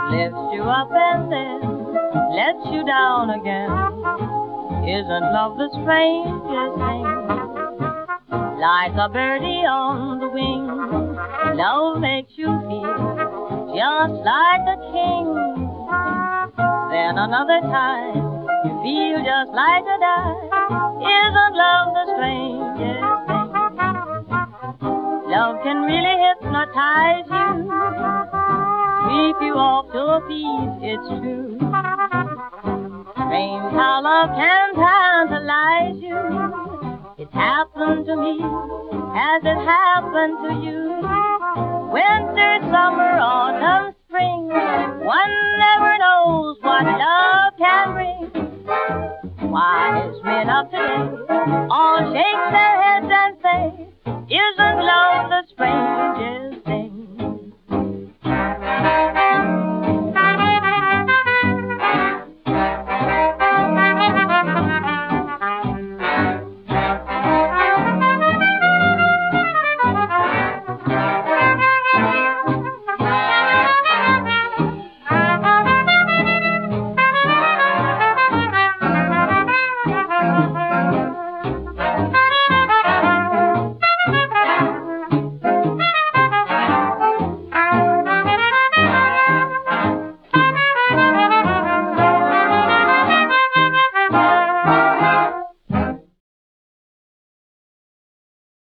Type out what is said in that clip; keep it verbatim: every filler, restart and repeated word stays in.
lifts you up and then lets you down again. Isn't love the strangest thing? Like a birdie on the wing, love makes you feel just like a king. Then another time, you feel just like a dime. Isn't love the strangest thing? Love can really hypnotize you, sweep you off your feet, it's true. Strange how love can tantalize you. It's happened to me, has it happened to you? Winter, summer, autumn,